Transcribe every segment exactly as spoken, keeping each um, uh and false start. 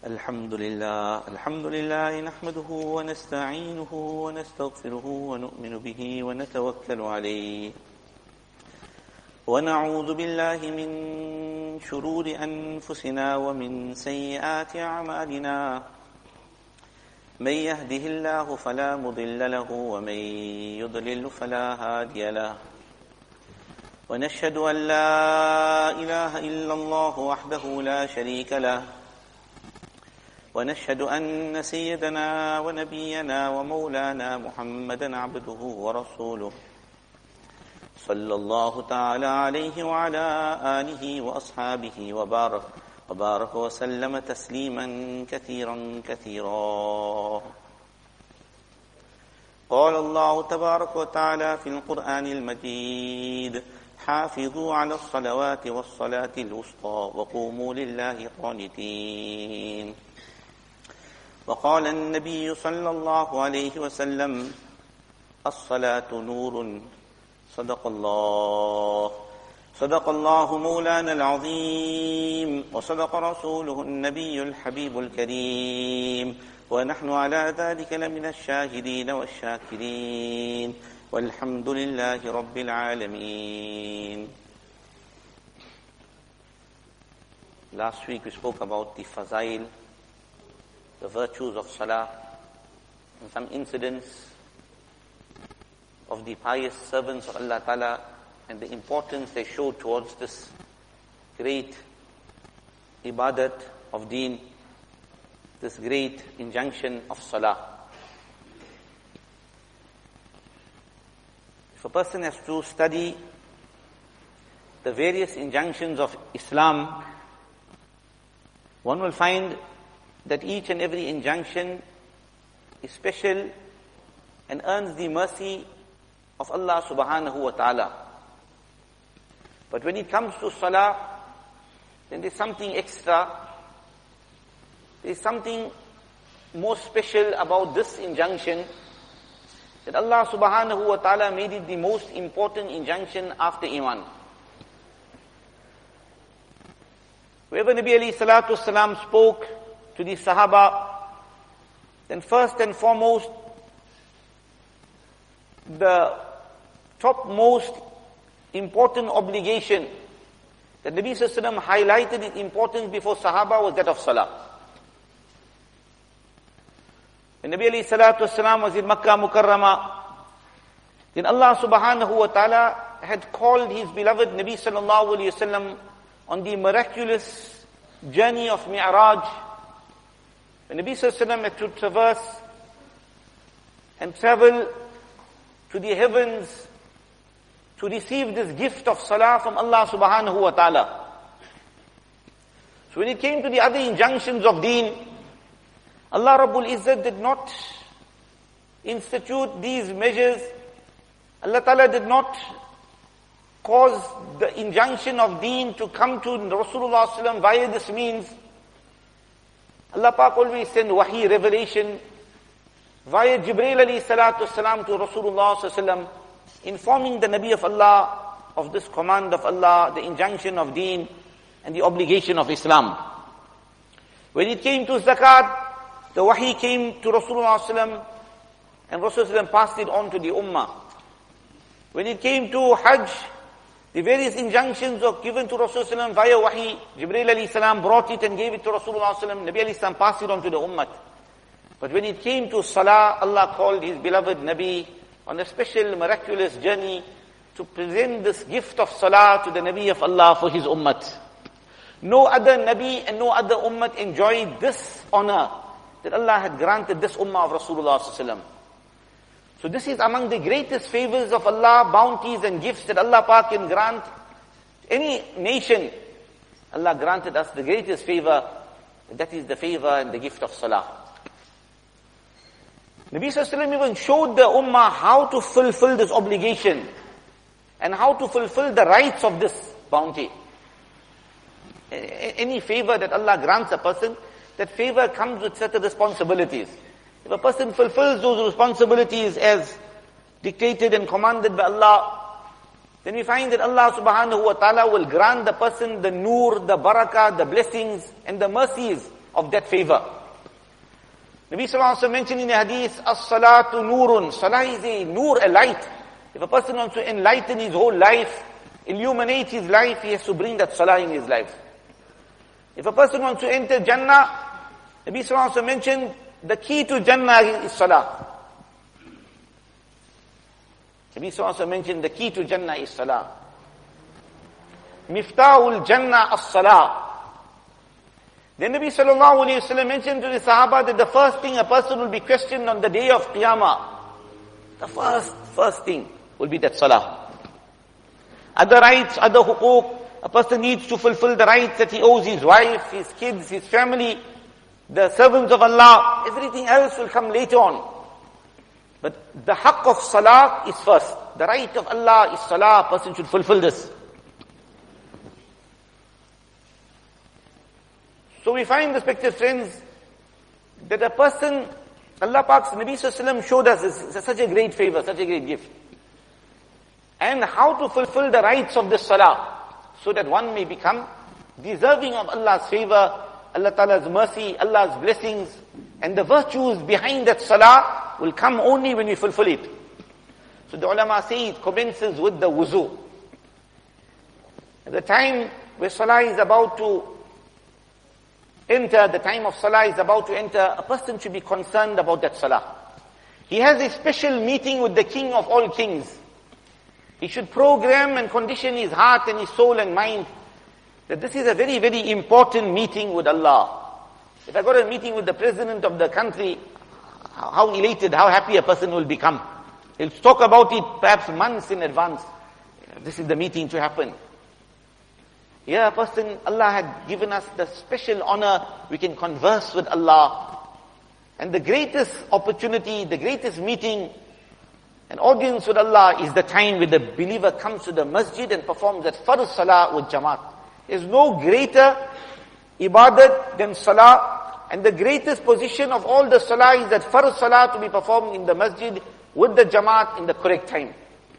الحمد لله الحمد لله نحمده ونستعينه ونستغفره ونؤمن به ونتوكل عليه ونعوذ بالله من شرور أنفسنا ومن سيئات أعمالنا من يهده الله فلا مضل له ومن يضلل فلا هادي له ونشهد أن لا إله إلا الله وحده لا شريك له ونشهد أن سيدنا ونبينا ومولانا محمدا عبده ورسوله صلى الله تعالى عليه وعلى آله وأصحابه وبارك وبارك وسلم تسليما كثيرا كثيرا. قال الله تبارك وتعالى في القرآن المجيد: حافظوا على الصلوات والصلاة الوسطى وقوموا لله قانتين. وقال النبي صلى الله عليه وسلم: الصلاة نور. صدق الله صدق الله مولانا العظيم وصدق رسوله النبي الحبيب الكريم ونحن على ذلك لمن الشاهدين والشاكرين والحمد لله رب العالمين. Last week we spoke about the fazail, the virtues of salah, and some incidents of the pious servants of Allah Ta'ala and the importance they showed towards this great ibadat of deen, this great injunction of salah. If a person has to study the various injunctions of Islam, one will find that each and every injunction is special and earns the mercy of Allah subhanahu wa ta'ala. But when it comes to salah, then there's something extra, there's something more special about this injunction, that Allah subhanahu wa ta'ala made it the most important injunction after Iman. Wherever Nabi alayhi salatu wasalam spoke to the Sahaba, then first and foremost, the topmost important obligation that Nabi sallallahu alaihi wasallam highlighted its importance before Sahaba was that of Salah. When Nabi alayhi salatu wasalam was in Makkah Mukarramah, then Allah subhanahu wa ta'ala had called His beloved Nabi sallallahu alayhi wasallam on the miraculous journey of Mi'raj. When Nabi sallallahu alayhi wasallam had to traverse and travel to the heavens to receive this gift of salah from Allah subhanahu wa ta'ala. So when it came to the other injunctions of deen, Allah Rabbul Izzat did not institute these measures. Allah Ta'ala did not cause the injunction of deen to come to Rasulullah sallallahu alaihi wasallam via this means. Allah Pak always sent wahi, revelation, via Jibreel alayhi salatu wasalam to Rasulullah sallallahu alaihi wasallam, informing the Nabi of Allah of this command of Allah, the injunction of deen, and the obligation of Islam. When it came to zakat, the wahi came to Rasulullah sallallahu alaihi wasallam, and Rasulullah sallallahu alaihi wasallam passed it on to the ummah. When it came to hajj, the various injunctions were given to Rasulullah sallallahu alaihi wasallam via wahi. Jibreel alayhi salam brought it and gave it to Rasulullah sallallahu alaihi wasallam. Nabi alayhi salam passed it on to the ummah. But when it came to salah, Allah called His beloved Nabi on a special miraculous journey to present this gift of salah to the Nabi of Allah for his ummah. No other Nabi and no other ummah enjoyed this honor that Allah had granted this ummah of Rasulullah sallallahu alaihi wasallam. So this is among the greatest favors of Allah, bounties and gifts that Allah Pak can grant any nation. Allah granted us the greatest favor, and that is the favor and the gift of salah. Nabi sallallahu alaihi wasallam even showed the ummah how to fulfill this obligation and how to fulfill the rights of this bounty. Any favor that Allah grants a person, that favor comes with certain responsibilities. If a person fulfills those responsibilities as dictated and commanded by Allah, then we find that Allah subhanahu wa ta'ala will grant the person the nur, the barakah, the blessings and the mercies of that favor. Nabi Sallallahu Alaihi Wasallam mentioned in the hadith, as-salatu nurun. Salah is a nur, a light. If a person wants to enlighten his whole life, illuminate his life, he has to bring that salah in his life. If a person wants to enter Jannah, Nabi Sallallahu Alaihi Wasallam mentioned, the key to Jannah is salah. Nabi Sallallahu Alaihi Wasallam mentioned, the key to Jannah is salah. Miftahul Jannah as-salah. Then Nabi Sallallahu Alaihi Wasallam mentioned to the Sahaba that the first thing a person will be questioned on the day of Qiyamah, the first, first thing will be that salah. Other rights, other hukuk, a person needs to fulfill the rights that he owes his wife, his kids, his family, the servants of Allah. Everything else will come later on. But the haqq of salah is first. The right of Allah is salah. A person should fulfill this. So we find, respected friends, that a person, Allah Pak's Nabi Sallallahu Alaihi Wasallam showed us this, such a great favor, such a great gift. And how to fulfill the rights of the salah, so that one may become deserving of Allah's favor, Allah Ta'ala's mercy, Allah's blessings, and the virtues behind that salah will come only when we fulfill it. So the ulama say it commences with the wuzu. At the time where salah is about to enter, the time of salah is about to enter, a person should be concerned about that salah. He has a special meeting with the King of all kings. He should program and condition his heart and his soul and mind that this is a very, very important meeting with Allah. If I got a meeting with the president of the country, how elated, how happy a person will become. He'll talk about it perhaps months in advance. This is the meeting to happen. Here a person, Allah had given us the special honor, we can converse with Allah. And the greatest opportunity, the greatest meeting and audience with Allah is the time when the believer comes to the masjid and performs that farz salah with jamaat. There's no greater ibadat than salah, and the greatest position of all the salah is that farz salah to be performed in the masjid with the jamaat in the correct time.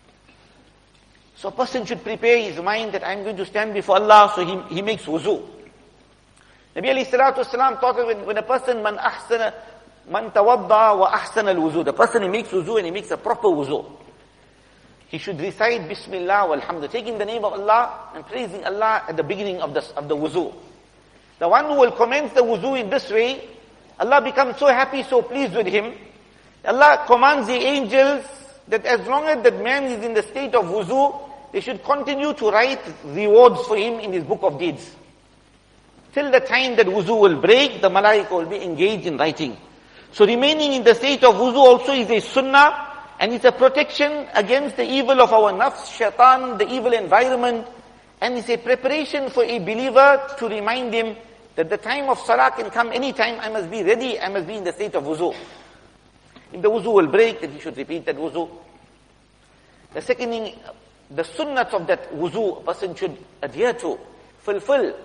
So a person should prepare his mind that I'm going to stand before Allah, so he, he makes wuzu. Nabi alayhi salatu wasalam taught that when, when a person man ahsana, man tawadda wa ahsana al-wuzu, the person he makes wuzu and he makes a proper wuzu, he should recite Bismillah walhamdulillah, taking the name of Allah and praising Allah at the beginning of the, of the wuzu. The one who will commence the wuzu in this way, Allah becomes so happy, so pleased with him. Allah commands the angels that as long as that man is in the state of wuzu, they should continue to write rewards for him in his book of deeds. Till the time that wuzu will break, the malaika will be engaged in writing. So remaining in the state of wuzu also is a sunnah, and it's a protection against the evil of our nafs, shaitan, the evil environment, and it's a preparation for a believer to remind him that the time of salah can come anytime. I must be ready, I must be in the state of wuzu. If the wuzu will break, then he should repeat that wuzu. The second thing, the sunnahs of that wuzu, a person should adhere to, fulfill.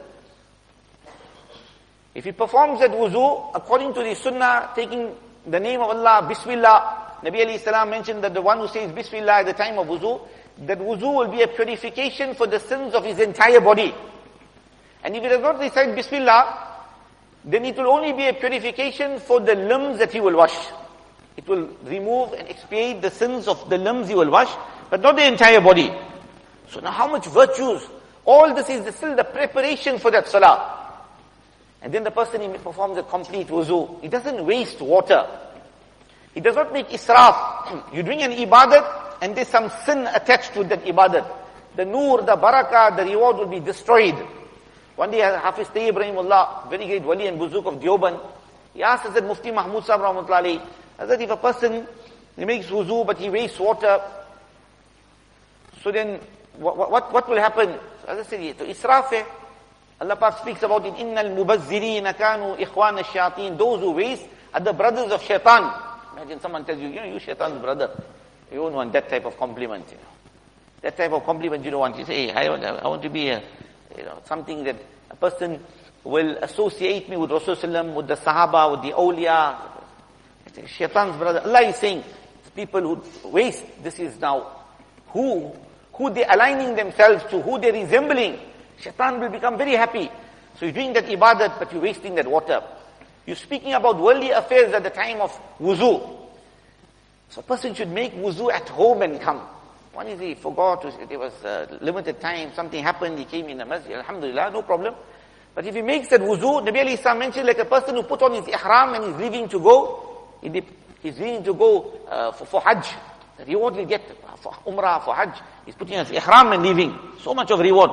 If he performs that wuzu according to the sunnah, taking the name of Allah, Bismillah, Nabi alayhi salam mentioned that the one who says Bismillah at the time of wuzu, that wuzu will be a purification for the sins of his entire body. And if he does not recite Bismillah, then it will only be a purification for the limbs that he will wash. It will remove and expiate the sins of the limbs he will wash, but not the entire body. So now how much virtues? All this is still the preparation for that salah. And then the person, he performs a complete wuzu. He doesn't waste water. He does not make israf. You doing an ibadat and there's some sin attached to that ibadat. The nur, the barakah, the reward will be destroyed. One day Hafiz Tayyib Rahimullah, very great wali and buzuk of Deoban, he asked Hazrat Mufti Mahmud Sahib Rahmatullah alayhi, Hazrat, if a person, he makes wuzu but he wastes water, so then what, what, what will happen? So Hazrat said, to israf hai. Allah Pak speaks about it, Innal mubazzirina kanu ikhwan ash-shayateen. Those who waste are the brothers of shaitan. Imagine someone tells you, you know, you shaitan's brother. You don't want that type of compliment, you know. That type of compliment you don't want. You say, hey, I want, I want to be a, you know, something that a person will associate me with Rasulullah, with the Sahaba, with the awliya. Shaitan's brother. Allah is saying, people who waste, this is now who, who they aligning themselves to, who they resembling. Shaitan will become very happy. So you're doing that ibadat, but you're wasting that water. You're speaking about worldly affairs at the time of wuzu. So a person should make wuzu at home and come. One is he forgot, there was a limited time, something happened, he came in the masjid, alhamdulillah, no problem. But if he makes that wuzu, Nabi alayhi salam mentioned like a person who put on his ihram and is leaving to go, he's leaving to go uh, for, for hajj. The reward will get for umrah, for hajj. He's putting on his ihram and leaving. So much of reward.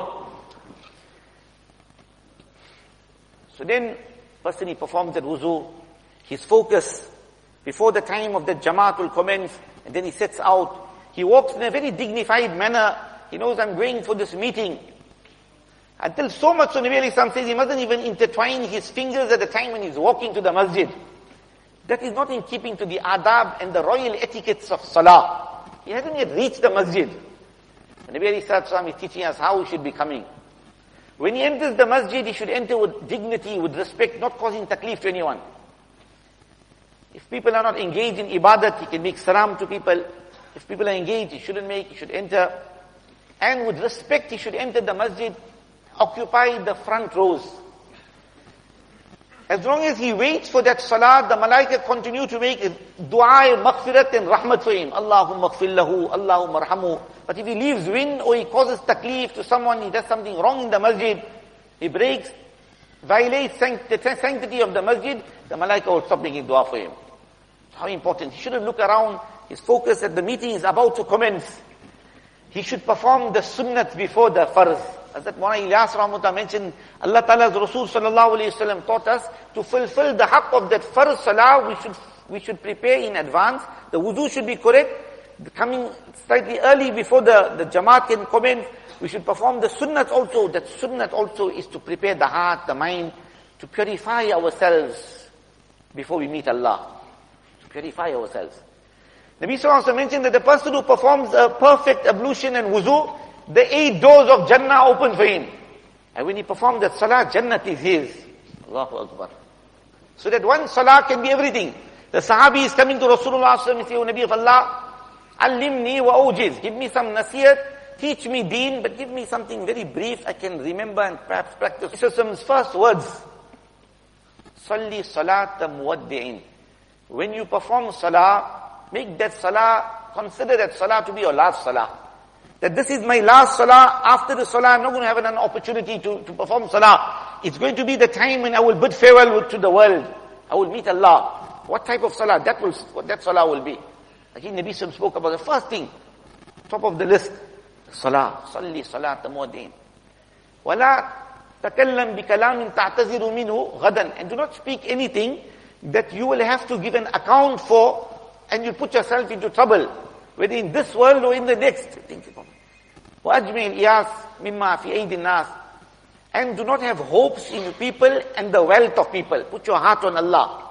So then, person he performs that wuzu, his focus, before the time of the Jamaat will commence, and then he sets out. He walks in a very dignified manner. He knows I'm going for this meeting. Until so much so Nabi alayhi salam says he mustn't even intertwine his fingers at the time when he's walking to the masjid. That is not in keeping to the adab and the royal etiquettes of salah. He hasn't yet reached the masjid. Nabi alayhi salam is teaching us how we should be coming. When he enters the masjid, he should enter with dignity, with respect, not causing taklif to anyone. If people are not engaged in ibadat, he can make salam to people. If people are engaged, he shouldn't make, he should enter. And with respect, he should enter the masjid, occupy the front rows. As long as he waits for that salah, the malaika continue to make dua, maghfirat and rahmat for him. Allahumma maghfir lahu, Allahumma arhamu. But if he leaves wind or he causes taklif to someone, he does something wrong in the masjid, he breaks, violates the sanctity of the masjid, the malaika will stop making dua for him. How important. He shouldn't look around. His focus at the meeting is about to commence. He should perform the sunnat before the farz. As that Mawlana Ilyas Rahmatullah mentioned, Allah Ta'ala's Rasul Sallallahu Alaihi Wasallam taught us to fulfill the haqq of that farz salah, we should, we should prepare in advance. The wudu should be correct. Coming slightly early before the, the Jamaat can commence, we should perform the sunnat also. That sunnat also is to prepare the heart, the mind, to purify ourselves before we meet Allah. To purify ourselves. Nabi Sallallahu Alaihi Wasallam mentioned that the person who performs a perfect ablution and wuzu, the eight doors of Jannah open for him. And when he performs that salah, Jannat is his. Allahu Akbar. So that one salah can be everything. The Sahabi is coming to Rasulullah Sallallahu Alaihi Wasallam and say, O Nabi of Allah, Allimni wa ujiz. Give me some nasiyat, teach me deen, but give me something very brief I can remember and perhaps practice. Rasul's first words, Salli salata muwaddi'in. When you perform salah, make that salah, consider that salah to be your last salah. That this is my last salah. After the salah, I'm not going to have an opportunity to, to perform salah. It's going to be the time when I will bid farewell to the world. I will meet Allah. What type of salah? That will, what that salah will be. Again, Nabi Sallam spoke about the first thing, top of the list, salah. Salli salat muwaddi'in. Wala takallam bi kalamin ta'taziru minhu ghadan. And do not speak anything that you will have to give an account for, and you put yourself into trouble, whether in this world or in the next. Think about it. وَأَجْمِعِ الْإِيَاسِ مِمَّا فِي أَيْدِ النَّاسِ. And do not have hopes in people and the wealth of people. Put your heart on Allah.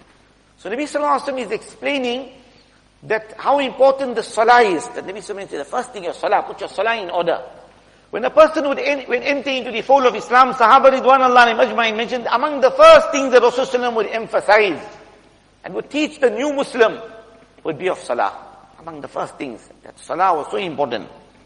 So Nabi Sallallahu Alaihi Wasallam is explaining that how important the salah is. That Nabi Sallallahu Alaihi Wasallam said, the first thing your salah, put your salah in order. When a person would en- when enter into the fold of Islam, Sahaba Ridwan Allah Majma'in mentioned, among the first things that Rasulullah would emphasize and would teach the new Muslim would be of salah. Among the first things, that salah was so important.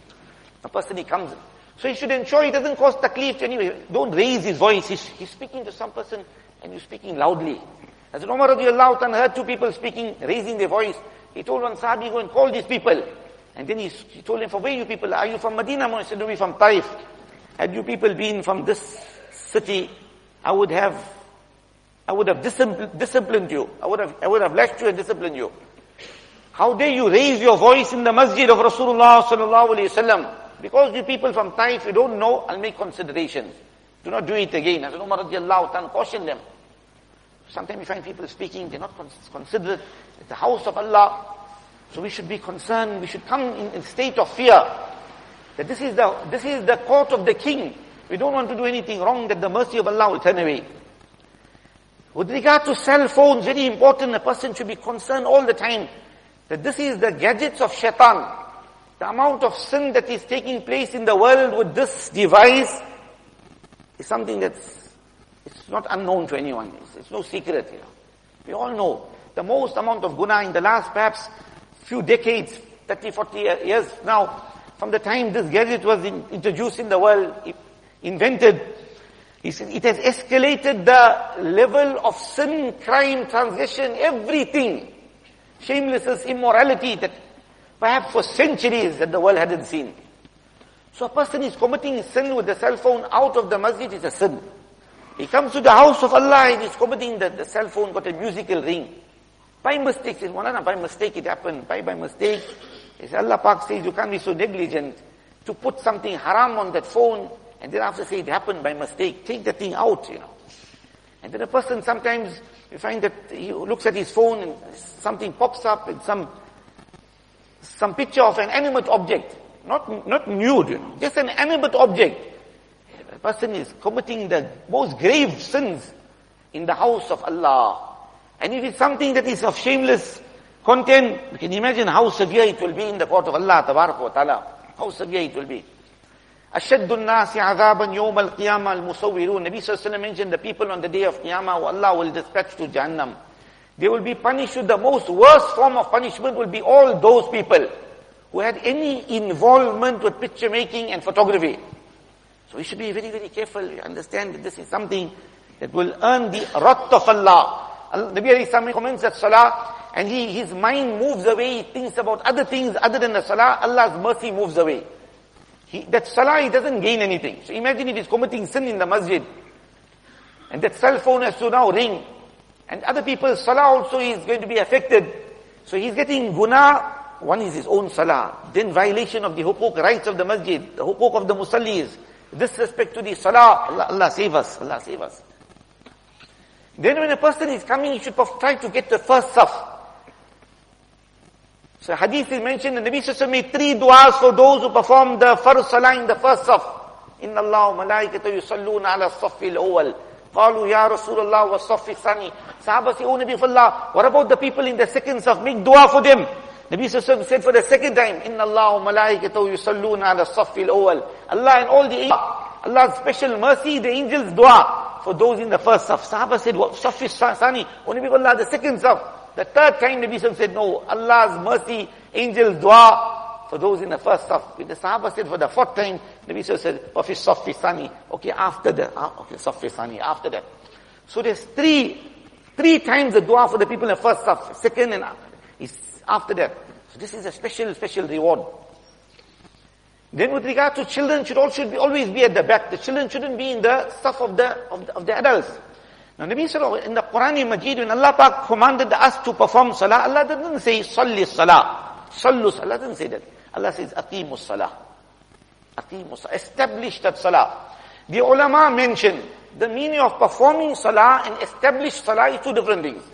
A person he comes, so he should ensure he doesn't cause taklif to anyone. Don't raise his voice. He's, he's speaking to some person and you're speaking loudly. As Umar radiallahu ta'ala heard two people speaking, raising their voice, he told one Sahabi, go and call these people. And then he, he told him, from where you people? Are you from Medina? He said, no, we're from Taif. Had you people been from this city, I would have, I would have discipl- disciplined you. I would have, I would have lashed you and disciplined you. How dare you raise your voice in the masjid of Rasulullah sallallahu alaihi wasallam? Because you people from Taif, you don't know, I'll make considerations. Do not do it again. As Umar radiallahu ta'ala cautioned them. Sometimes you find people speaking, they're not considerate. It's the house of Allah. So we should be concerned, we should come in a state of fear. That this is the, this is the court of the king. We don't want to do anything wrong, that the mercy of Allah will turn away. With regard to cell phones, very important, a person should be concerned all the time that this is the gadgets of shaitan. The amount of sin that is taking place in the world with this device is something that's it's not unknown to anyone. It's, it's no secret. You know. We all know the most amount of guna in the last perhaps few decades, thirty, forty years now, from the time this gadget was in, introduced in the world, invented, He said, it has escalated the level of sin, crime, transgression, everything. Shamelessness, immorality that perhaps for centuries that the world hadn't seen. So a person is committing sin with the cell phone out of the masjid is a sin. He comes to the house of Allah and he's committing the, the cell phone got a musical ring. By mistake, says, Maulana, by mistake it happened. By, by mistake. He says, Allah Pak says, you can't be so negligent to put something haram on that phone and then after say it happened by mistake. Take the thing out, you know. And then a person sometimes, you find that he looks at his phone and something pops up and some, some picture of an animate object. Not, not nude, you know, just an animate object. A person is committing the most grave sins in the house of Allah. And if it's something that is of shameless content, you can imagine how severe it will be in the court of Allah, tabarak wa ta'ala. How severe it will be. أَشَدُّ النَّاسِ عَذَابًا يَوْمَ الْقِيَامَةِ الْمُصَوِّرُونَ. Nabi sallallahu alayhi wa sallam mentioned the people on the day of Qiyamah who Allah will dispatch to Jahannam. They will be punished with the most worst form of punishment will be all those people who had any involvement with picture making and photography. So we should be very, very careful. You understand that this is something that will earn the wrath of Allah. Nabi alayhi salam comments at Salah, and he, his mind moves away, he thinks about other things other than the Salah, Allah's mercy moves away. He, that Salah, he doesn't gain anything. So imagine if he's committing sin in the masjid, and that cell phone has to now ring, and other people's Salah also is going to be affected. So he's getting guna. One is his own Salah, then violation of the hukuk, rights of the masjid, the hukuk of the musallis, disrespect to the Salah. Allah, Allah save us, Allah save us. Then when a person is coming, he should try to get the first saf. So hadith is mentioned, the Nabi sallallahu alaihi wasallam made three du'as for those who perform the farz salah in the first saf. Inna Allah wa malaikatahu yusalluna ala as-saffi al-awwal. Qalu ya Rasulullah wa as-saffi thani. Sahaba say, oh Nabi of Allah, what about the people in the second saf? Make dua for them. Nabi sallallahu alaihi wasallam said for the second time, Inna Allah wa malaikatahu yusalluna ala as-saffi al-awwal. Allah and all the angels, Allah's special mercy, the angels dua for those in the first saf. Sahaba said, what? Saffi thani. Oh Nabi of Allah, the second saf. The third time Nabi Sallallahu said, no, Allah's mercy, angels dua for those in the first saf. The Sahaba said for the fourth time, Nabi Sallallahu said, Wafi Saffi Sani. Okay, after the, okay, Saffi Sani, after that. So there's three, three times the dua for the people in the first saf, second and is after that. So this is a special, special reward. Then with regard to children, should also be, always be at the back. The children shouldn't be in the saf of the, of the, of the adults. Now, Nabi Sallallahu in the Quran Majid, when Allah Pak commanded us to perform salah, Allah didn't say, Salli salah. Sallu salah, didn't say that. Allah says, Aqimus salah. Aqimus salah. Establish that salah. The ulama mentioned, the meaning of performing salah and establish salah is two different things.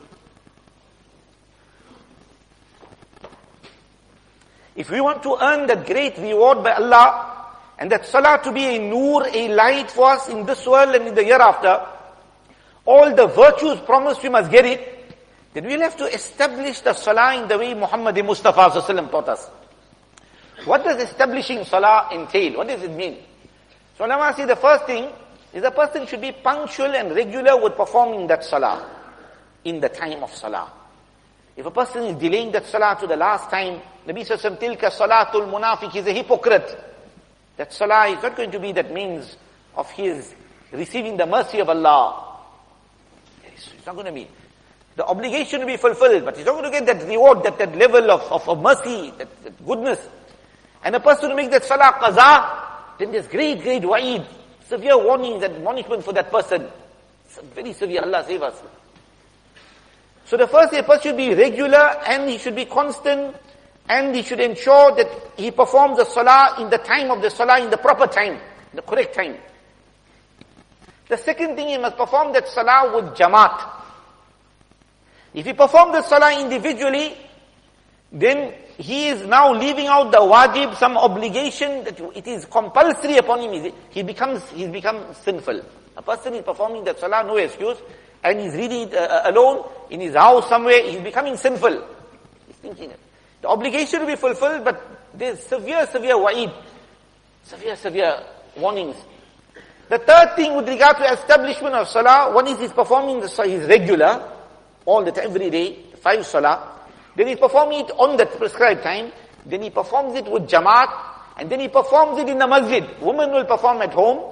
If we want to earn that great reward by Allah, and that salah to be a nur, a light for us in this world and in the hereafter, all the virtues promised we must get it, then we'll have to establish the salah in the way Muhammad Mustafa Sallallahu Alaihi Wasallam taught us. What does establishing salah entail? What does it mean? So ulama say the first thing is a person should be punctual and regular with performing that salah in the time of salah. If a person is delaying that salah to the last time, Nabi Sallallahu Alaihi Wasallam, tilka salatul munafiq, is a hypocrite. That salah is not going to be that means of his receiving the mercy of Allah. It's not going to be. The obligation will be fulfilled, but he's not going to get that reward, that, that level of, of, of mercy, that, that goodness. And a person to make that salah qaza, then there's great, great wa'id, severe warnings and punishment for that person. It's very severe, Allah save us. So the first thing, a person should be regular and he should be constant and he should ensure that he performs the salah in the time of the salah, in the proper time, the correct time. The second thing, he must perform that salah with jamaat. If he performs the salah individually, then he is now leaving out the wajib, some obligation that it is compulsory upon him. He becomes, he's become sinful. A person is performing that salah, no excuse, and he's reading it uh, alone in his house somewhere, he's becoming sinful. He's thinking it. The obligation will be fulfilled, but there's severe, severe wa'id, severe, severe warnings. The third thing with regard to establishment of salah, one is he's performing the salah, he's regular, all the time, every day, five salah. Then he's performing it on the prescribed time. Then he performs it with jamaat, and then he performs it in the masjid. Women will perform at home,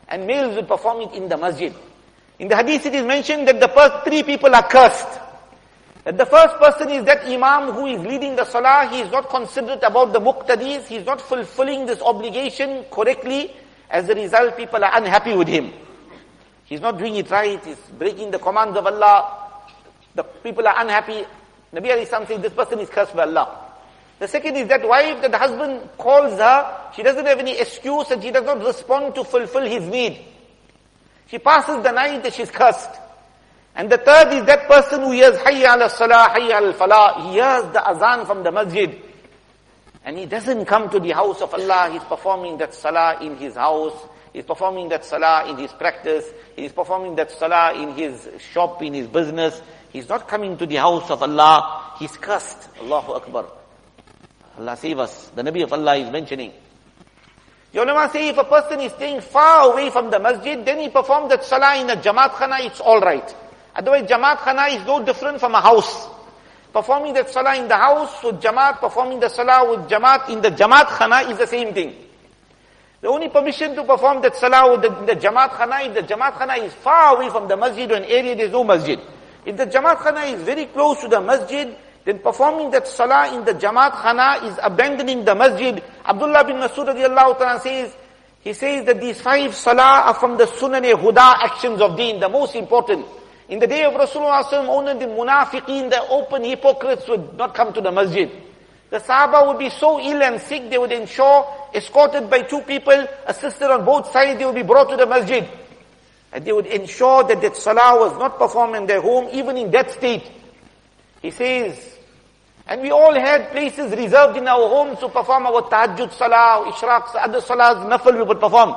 and males will perform it in the masjid. In the hadith it is mentioned that the first three people are cursed. That the first person is that imam who is leading the salah, he is not considerate about the muqtadis, he is not fulfilling this obligation correctly. As a result, people are unhappy with him. He's not doing it right, he's breaking the commands of Allah. The people are unhappy. Nabi alayhi salam says, this person is cursed by Allah. The second is that wife, that the husband calls her, she doesn't have any excuse and she does not respond to fulfill his need. She passes the night and she's cursed. And the third is that person who hears Hayya ala salah, Hayya ala falah. He hears the azan from the masjid. And he doesn't come to the house of Allah. He's performing that salah in his house. He's performing that salah in his practice. He's performing that salah in his shop, in his business. He's not coming to the house of Allah. He's cursed. Allahu Akbar. Allah save us. The Nabi of Allah is mentioning. The ulama say if a person is staying far away from the masjid, then he performs that salah in a jamaat khana, it's alright. Otherwise, jamaat khana is no different from a house. Performing that salah in the house with jamaat, performing the salah with jamaat in the jamaat khana is the same thing. The only permission to perform that salah with the, the jamaat khana, if the jamaat khana is far away from the masjid or an area there is no masjid. If the jamaat khana is very close to the masjid, then performing that salah in the jamaat khana is abandoning the masjid. Abdullah bin Mas'ud radiallahu ta'ala says, he says that these five salah are from the sunan-e-huda actions of deen, the most important. In the day of Rasulullah sallallahu alaihi wasallam, only the munafiqeen, the open hypocrites would not come to the masjid. The Sahaba would be so ill and sick, they would ensure, escorted by two people, assisted on both sides, they would be brought to the masjid. And they would ensure that that salah was not performed in their home, even in that state. He says, and we all had places reserved in our homes to perform our tahajjud salah, ishraq, other salahs, nafil we would perform.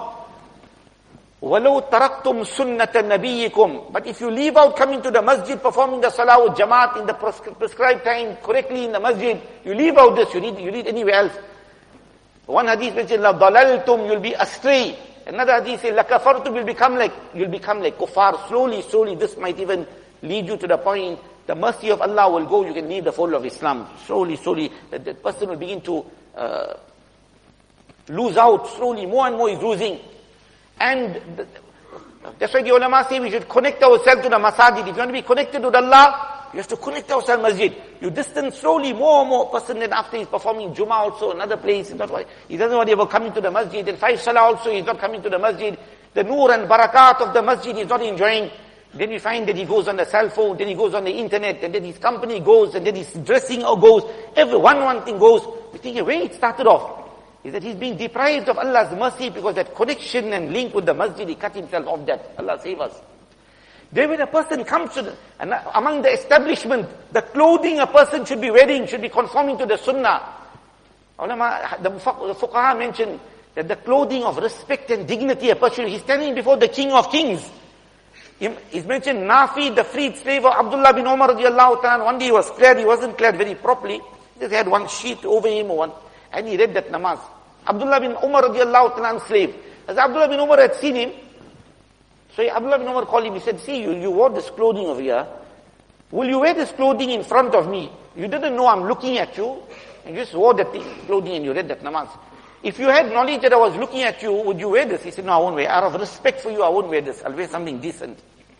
وَلَوْ تَرَقْتُمْ سُنَّةَ نَبِيِّكُمْ. But if you leave out coming to the masjid, performing the salah with jamaat in the prescribed time, correctly in the masjid, you leave out this, you read, you read anywhere else. One hadith mentions, لَضَلَلْتُمْ, you'll be astray. Another hadith says, لَكَفَرْتُمْ, you'll become like, you'll become like kuffar. Slowly, slowly, this might even lead you to the point, the mercy of Allah will go, you can leave the fold of Islam. Slowly, slowly, that, that person will begin to uh, lose out. Slowly, more and more is losing. And the, that's why the ulama say we should connect ourselves to the masajid. If you want to be connected with Allah, you have to connect ourselves to masjid. You distance slowly, more and more. Person then after he's performing Jummah also, another place, he's not, he doesn't want to ever coming to the masjid. Then five salah also, he's not coming to the masjid. The nur and barakat of the masjid he's not enjoying. Then you find that he goes on the cell phone, then he goes on the internet, and then his company goes, and then his dressing goes. Every one, one thing goes. We think, where it started off is that he's being deprived of Allah's mercy because that connection and link with the masjid, he cut himself off that. Allah save us. Then when a person comes to the, and among the establishment, the clothing a person should be wearing should be conforming to the sunnah. Ulama, the fuqaha mentioned that the clothing of respect and dignity, a person, he's standing before the king of kings. He's mentioned Nafi, the freed slave of Abdullah bin Umar radiallahu ta'ala. One day he was clad, he wasn't clad very properly. He just had one sheet over him or one. And he read that namaz. Abdullah bin Umar radiallahu ta'ala slave. As Abdullah bin Umar had seen him, so Abdullah bin Umar called him, he said, see, you, you wore this clothing over here. Will you wear this clothing in front of me? You didn't know I'm looking at you. And you just wore that clothing and you read that namaz. If you had knowledge that I was looking at you, would you wear this? He said, no, I won't wear. Out of respect for you, I won't wear this. I'll wear something decent.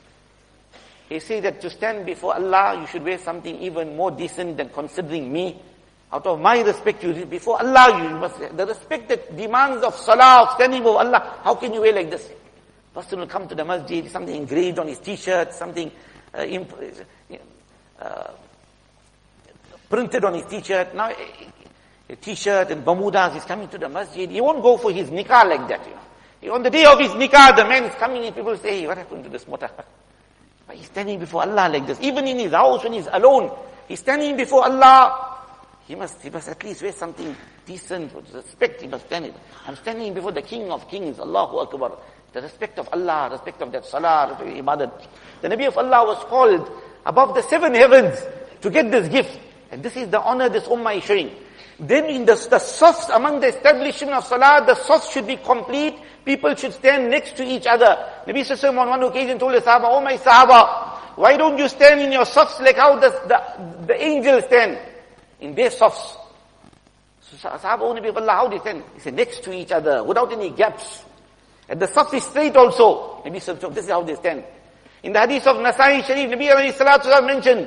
He said that to stand before Allah, you should wear something even more decent than considering me. Out of my respect, you before Allah, you must, the respect that demands of salah, of standing before Allah, how can you wear like this? Person will come to the masjid, something engraved on his t-shirt, something uh, imp, uh, printed on his t-shirt. Now, a t-shirt and Bermudas, he's coming to the masjid. He won't go for his nikah like that. You know. On the day of his nikah, the man is coming in, people say, hey, what happened to this motor? But he's standing before Allah like this. Even in his house, when he's alone, he's standing before Allah. He must, he must at least wear something decent, with respect, he must stand it. I'm standing before the King of Kings, Allahu Akbar. The respect of Allah, respect of that salah, respect of ibadat. The Nabi of Allah was called above the seven heavens to get this gift. And this is the honor this ummah is showing. Then in the, the safs, among the establishment of salah, the safs should be complete. People should stand next to each other. Nabi Sallallahu Alaihi Wasallam on one occasion told the Sahaba, oh my Sahaba, why don't you stand in your safs like how the, the, the angels stand in their safs? So Sahaba, oh Nabi of Allah, how do they stand? He said, next to each other, without any gaps. And the saf is straight also. Nabi sallallahu alaihi wasallam, this is how they stand. In the hadith of Nasai Sharif, Nabi alayhi salatu wasallam mentioned,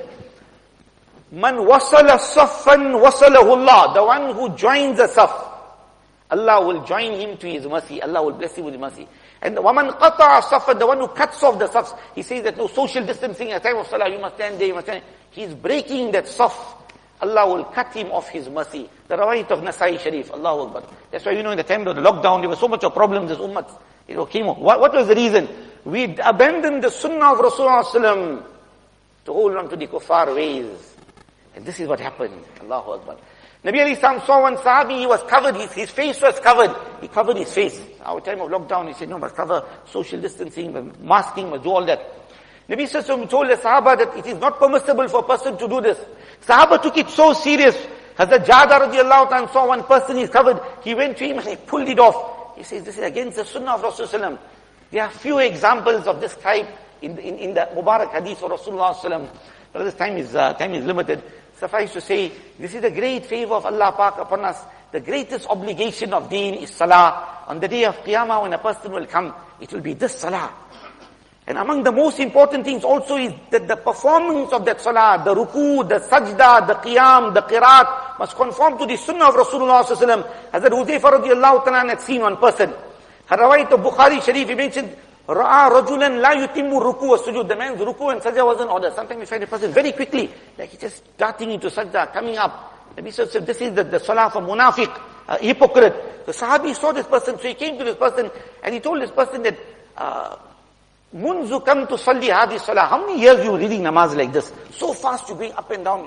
Man wasala saffan wasalahu Allah. The one who joins a saf, Allah will join him to his mercy. Allah will bless him with mercy. And the woman qata'a safa, the one who cuts off the safs, he says that no social distancing at the time of salah, you must stand there, you must stand. He's breaking that saf. Allah will cut him off his mercy. The rawayat of Nasai Sharif, Allahu Akbar. That's why, you know, in the time of the lockdown, there was so much of problems, this ummah, you know, came on. What, what was the reason? We abandoned the sunnah of Rasulullah sallam to hold on to the kuffar ways. And this is what happened. Allahu Akbar. Nabi alayhi salam saw one sahabi, he was covered, his, his face was covered. He covered his face. Our time of lockdown, he said, no, must cover social distancing, masking, must do all that. Nabi sallallahu alayhi wa sallam told the sahaba that it is not permissible for a person to do this. Sahaba took it so serious. Hazrat Jada radiallahu ta'ala saw one person, he's covered. He went to him and he pulled it off. He says, this is against the sunnah of Rasulullah. There are few examples of this type in, in, in the Mubarak hadith of Rasulullah. But this time is, uh, time is limited. Suffice to say, this is the great favor of Allah Pak upon us. The greatest obligation of deen is salah. On the day of Qiyamah, when a person will come, it will be this salah. And among the most important things also is that the performance of that salah, the ruku, the sajda, the qiyam, the qiraat, must conform to the sunnah of Rasulullah sallallahu alaihi wasallam. Hazrat Huzaifa radiallahu ta'ala had seen one person. Harawait of Bukhari Sharif, he mentioned, Ra'a rajulan la yutimmu ruku wa sujud. The man's ruku and sajda wasn't ordered. Sometimes you find a person very quickly, like he's just starting into sajda, coming up. Nabi said, this is the, the salah for munafiq, a hypocrite. The Sahabi saw this person, so he came to this person and he told this person that, uh, Munzu kam to salli hadi salah. How many years you reading namaz like this? So fast you going up and down.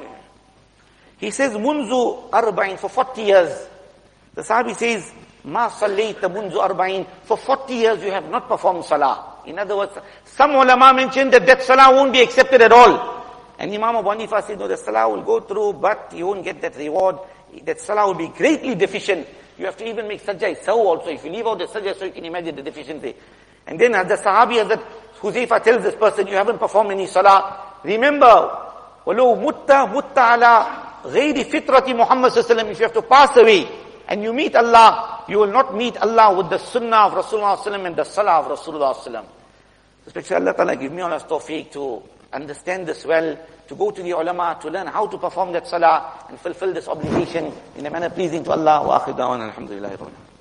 He says, Munzu arba'in, for forty years. The Sahabi says, Ma sallayta munzu arba'in, for forty years you have not performed salah. In other words, some ulama mentioned that that salah won't be accepted at all. And Imam Abu Hanifa said, no, the salah will go through, but you won't get that reward. That salah will be greatly deficient. You have to even make sajjah sahu also. If you leave out the sajjah, so you can imagine the deficiency. And then the Sahabi, Hazrat Huzaifa tells this person, you haven't performed any salah. Remember, وَلَوْ مُتَّ مُتَّ عَلَىٰ غَيْرِ فِطْرَةِ Muhammad sallallahu alaihi wasallam. If you have to pass away and you meet Allah, you will not meet Allah with the sunnah of Rasulullah sallallahu alaihi wasallam and the salah of Rasulullah sallallahu alaihi wasallam. Especially Allah Ta'ala give me all us tawfiq to understand this well, to go to the ulama, to learn how to perform that salah and fulfill this obligation in a manner pleasing to Allah. Wa akhir da'wana alhamdulillahi rabbil alamin.